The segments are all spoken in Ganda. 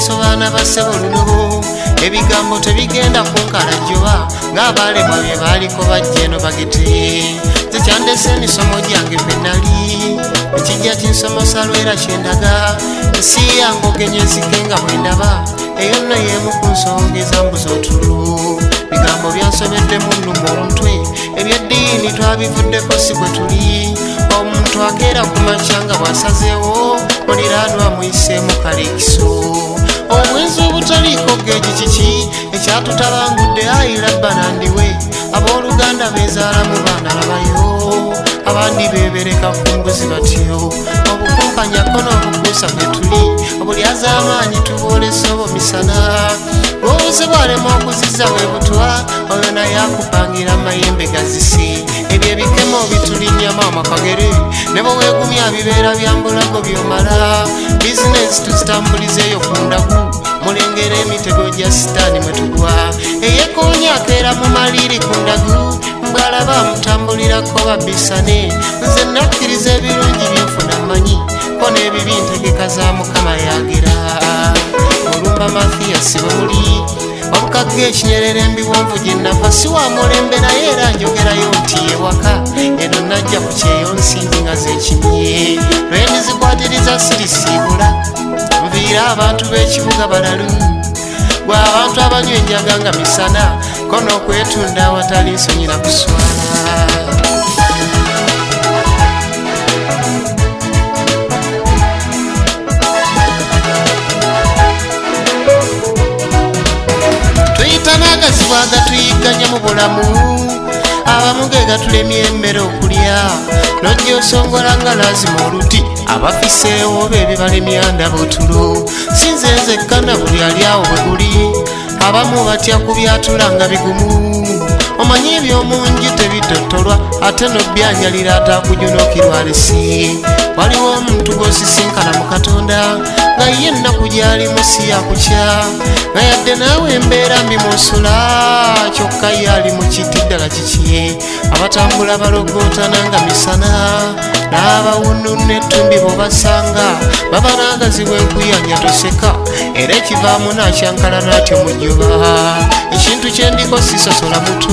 maaso baana bassebo luno ebigambo tebigenda kunkalajjoba ng'abalema bye baaliko bajja eno bagete nze kyandese emisomo gyange bwe nali ekijja kinsomosa lwera kyendaga ensi yange ogenye enzike nga bwe ndaba eyo nno y'emu ku nsonga ezambuza otulo bigambo byansobedde mu nnuma omutwe ebyeddiini twabivuddeko si bwe tuli omuntu akeera ku makya nga bw'asazeewo muliraanwa muyiseemu kalekiso obwenzi obutaliiko geegi kiki ekyatutabangudde ayirabba nandiwe abooluganda beezaalamu baana labayo abandi beebereka ku mbuzi batyo obukumpanyako n'obukuusa bwe tuli obuli az'amaanyi tuboolesa obumisana bw'obuze bwalema okuziza bwe butwa oyo naye akupangira amayembe gazisi ebyo ebikemo bitulinnyamu amakagere ne bwe weegumya bibeera bya mbulago byomala bizinesi tuzitambulizeeyo ku ndagu mulengera emitego gya sitaani mwe tugwa eyeekoonya akeera mu maliri ku ndagu mbwalaba mutambulirako babisane nze nakkiriza ebirungi byenfuna mmanyi ko n'ebibi ntegeka za mukama yagira olumba Mathias bwe muli obukagga ekinyerera embiwonvu gye nava si wa mulembe naye era njogerayo nti ewaka eno najja ku kyeyo nsimbi nga zekimye lwendizikwatiriza sirisiibula nviira abantu b'ekibuga balalu gwe abantu abanywa enjaga nga misana ko n'okwetunda awatali nsonyi na kuswala tuyitanaagazibwaga tuyigganya mu bulamu abamu ge gatulemye emmere okulya nojja osongola nga lazima oluti abafiseewo be ebibalemya ndaba otulo sinze nzekka na buli ali awo bwe guli abamu batya kubyatula nga bigumu omanyi ebyomungi tebitottolwa ate nobyanjalira atakujunookirwa lesi waliwo omuntu gw'osisinkana mu Katonda nga ye ennaku gy'ali musi yakukya nga yadde naawe embeera mbi musula kyokka ye ali mu kiti ddala kiki abatambula balogootana nga misana n'abawunu n'ettumbi bw'obasanga baba naagazibwa enkuyanja toseka era ekivaamu naakyankala n'atyo mu jjuba ekintu kye ndiko sisosola muto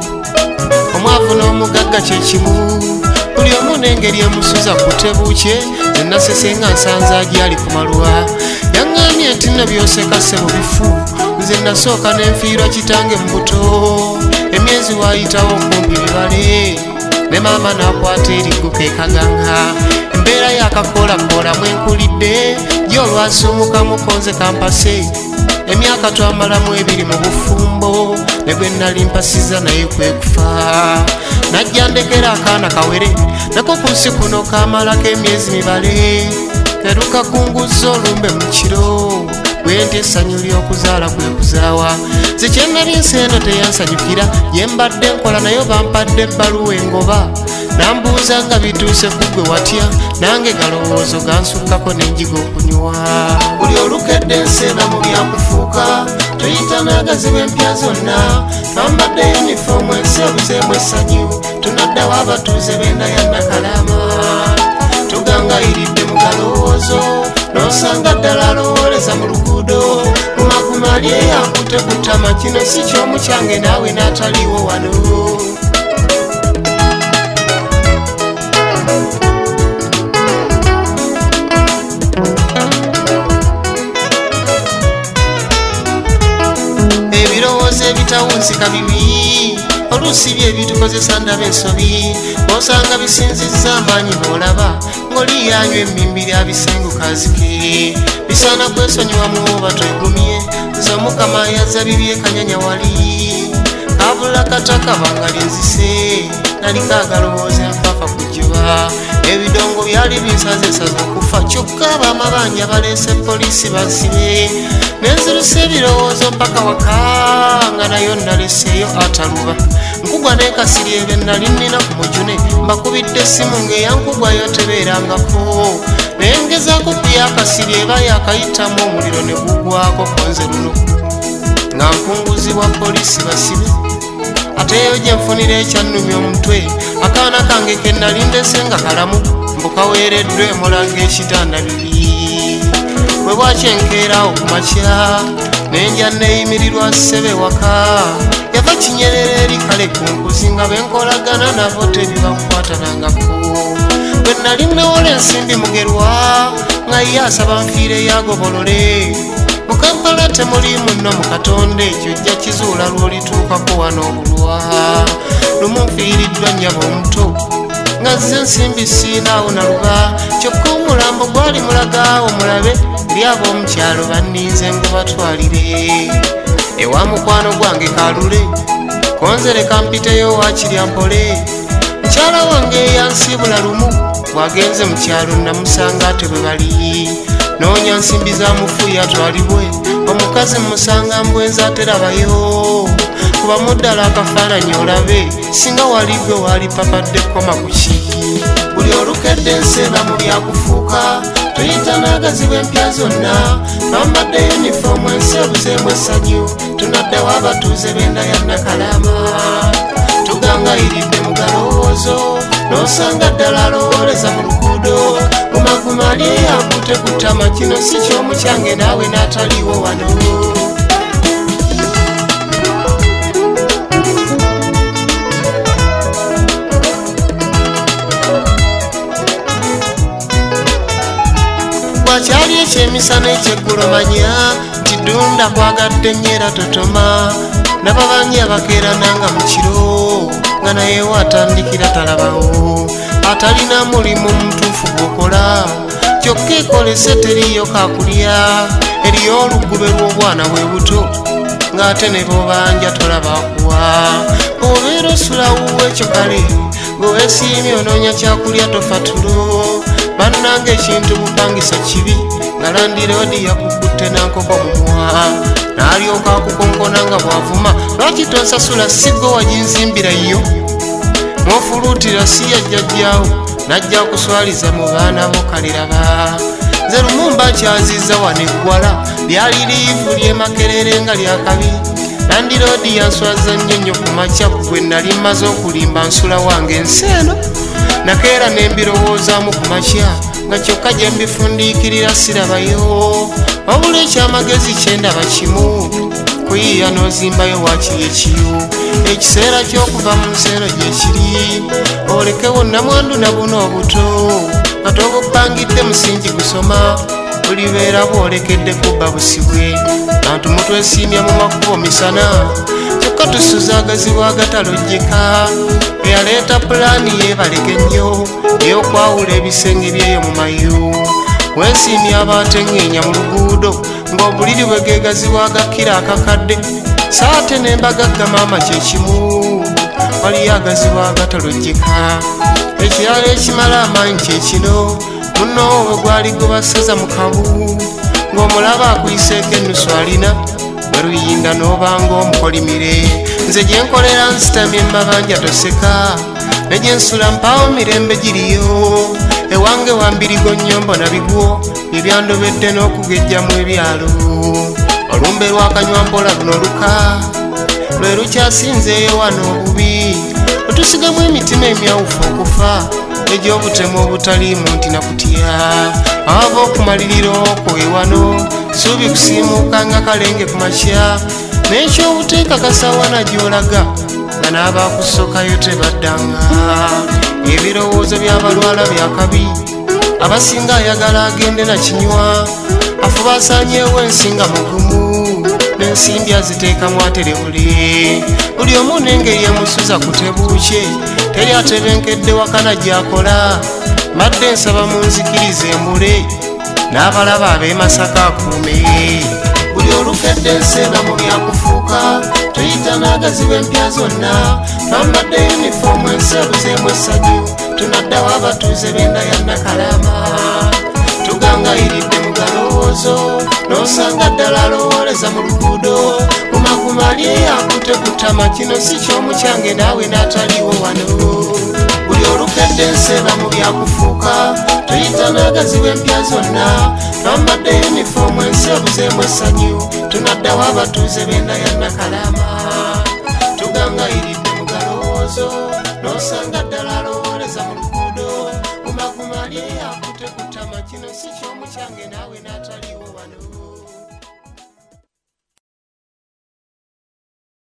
omwavu n'omugagga kye kimu buli omu n'engeri emusuza ku tebuukye zenasese nga nsanze agyali ku maluwa yaŋŋambye nti nno byoseka ssebo bifu nze nasooka n'enfiirwa kitange mu buto emyezi waayitawo kumpi bibale ne maama n'akwata erigguka ekaganga embeera y'akakoolakoola mwenkulidde gye olwasumuka mukonze kampase emyaka twamalamu 2 mu bufumbo ne gwe nali mpasiza naye kwe kufa najja ndekera akaana kawere nako ku nsi kuno kamalako emyezi 2 terukakunguza olumbe mu kiro bwenti essanyu ly'okuzaala kwe kuzaawa nze kyennali ensi eno teyansanyukira ye mbadde nkola naye bampadde ebbaluwa engoba nambuuza nga bituuse ku ggwe watya nange galowoozo gansukkako n'enjiga okunywa buli olukedde ensi eno mu byakufuuka tuyitanaagaziba empya zonna twambadde yunifoomu ensi ebuzeemu essanyu tunaddawo abatuuze b'enda ya Nakalama tugangayiridde mu galowoozo n'osanga ddala alowooleza mu luguudo mu magumali eyankute ku ttama kino si ky'omukyange naawe n'ataliiwo wano ebirowoozo ebitawunsika bibi oluusi bye ebitukozesa ndaba ensobi bw'osanga bisinzizza amaanyi bw'olaba ng'oli yanywa emmimbiri abisenguka azike bisaana kwesonyiwa mu oba twegumye nze Mukama yazza bibi ekanyanya wali kabula kataka bangali nzise nali kaagalowooza enfafa kujjuba ebidongo byali binsazesaza okufa kyokka abamabanja baleese poliisi bansibe nenziruse ebirowoozo mpaka waka nga nayo naleseeyo ataluba nkugwa n'ekasiri ebe nali nnina ku mujune mbakubidde essimu ng'eyankugwayo tebeerangako nengezaako kuyakasiri eba yakayitamu omuliro ne gugwako konze luno nga nkunguzibwa poliisi basibe ate eyo gye nfunira ekyannumya omutwe akaana kange ke nali ndese nga kalamu mbukaweereddwa emulanga ekitanda bibi bwe bwe bwakyenkeerawo ku makya nenja neeyimirirwa ssebe waka yava kinyerera eri kale ku nkuzi nga benkolagana nabo tebibakukwatanangako bwe nali newola ensimbi mugerwa nga ye asaba nfiire yagobolole mu Kampala temuli munno mu Katonda ekyo jja kizuula lw'olituukako wano obulwa lumu nfiiriddwa nnyabo omuto nga zze ensimbi siinaawo naluba kyokka omulambo gwali mulagaawo mulabe eri ab'omukyalo banninze ngubatwalire ewa mukwano gwange Kalule konzere kampiteyo wakirya mpole mukyala wange eyansibula lumu bwagenze mu kyalo namusanga ate bwe bali noonya nsimbi za mufu yatwalibwe omukazi musanga mbwenza aterabayo kuba muddala akafaananyi olabe singa wali gwe wali papadde koma ku ki buli olukedde enseeba mu byakufuuka tuyita n'agazibu empya zonna twambadde yunifoomu ensi ebuzeemu essanyu tunaddewo abatuuze b'enda ya Nakalama tugangayiridde mu galowoozo n'osanga ddala alowooleza mu luguudo gumaguma ali eyakute ku ttama kino si ky'omukyange naawe n'ataliiwo wano wakyali ekyemisana ekyeggulo manya nti ddunda kwagadde nnyera totoma nababanye abakeerananga mu kiro nga nayewo atandikira talabawo atalina mulimu mutuufu gwokola kyokka ekolese teriyo kakulya eriyo olugube lw'obwana bwe buto ng'ate ne bobanja tolabakuwa obeera osulawuwa ekyo kale ng'oweesiimye onoonya kyakulya tofa tulo bannanga ekintu bupangisa kibi nga landiroodi yakukutte nankoko mumwa n'alyoka akukonkona nga bw'avuma lwaki tonsasula siggo waginzimbirayo mwofuluutira si yajjajjaawo najja kuswaliza mu baana bo kaliraba nze lumumba kyazizza wano eggwala lyali liivu lyemakerere nga lyakabi landiroodi yanswaza nnyo nnyo ku makya gwe nali mmaze okulimba nsula wange ensi eno nakeera nembirowoozaamu ku makya nga kyokka gye mbifundiikirira sirabayo wabula ekyamagezi kyendaba kimu kuyiiya n'ozimbayo wakiri ekiyo ekiseera ky'okuva mu nseero gye kiri olekewo namwandu na buno obuto nga tobupangidde musingi gusoma bulibeera bwolekedde kubba busibwe bantu mutwesiimya mu makubo misana kyokka tusuza agazibu agatalojjeka eyaleeta pulaani yeebaleke nnyo ey'okwawula ebisenge byeyo mu mayu weesiimya abatengeenya mu luguudo ng'obuliri bwe geegazibu agakira akakadde saate n'embagagga maama kyekimu waliyo agazibu agatalojjeka ekirala ekimala amaanyi kyekino munno bwe gwali gubasaza mu kabu ng'omulaba akuyiseeko ennusu alina bwe luyinda n'obanga omukolimire nze gye nkolera nsitamye mabanja toseka ne gye nsula mpaawo mirembe giriyo ewange wambirigo nnyombo na bigwo ebyandobedde n'okugejjamu ebyalo olumbe lwakanywa mpola luno luka lwe lukyasinzeeyo wano obubi otusigamu emitima emyawufu okufa egy'obutemu obutaliimu nti nakutya aba okumalirira okwo ewano suubi kusiimuuka nga kalenge ku makya n'ekyobuteekakasa wana gy'olaga nga n'abaakusookayo tebaddanga ebirowoozo by'abalwala byakabi abasinga ayagala agende na kinywa afuba asaanyeewo ensinga mugumu n'ensimbi aziteekamu aterebule buli omu n'engeri emusuza kutebuukye teri atebenkedde wakana gy'akola mbadde nsaba munzikirize embule n'abalaba ab'emasaka akuume buli olukedde enseeba mu byakufuuka tuyita n'agazibu empya zonna twambadde yunifoomu ensi ebuzeemu essanyu tunaddawo abatuuze b'enda ya Nakalama tugangayiridde mu galowoozo n'osanga ddala alowooleza mu luguudo gumaguma ali eyakute ku ttama kino si ky'omukyange naawe n'ataliiwo wano buli olukedde enseeba mu byakufuuka tuyita n'agazibu empya zonna twambadde yunifoomu ensi ebuzeemu essanyu tunaddawo abatuuze b'enda ya Nakalama tugangayiridde mu galowoozo n'osanga ddala alowooleza mu luguudo gumaguma ali eyakute ku ttama kino si ky'omukyange naawe n'ataliwo wano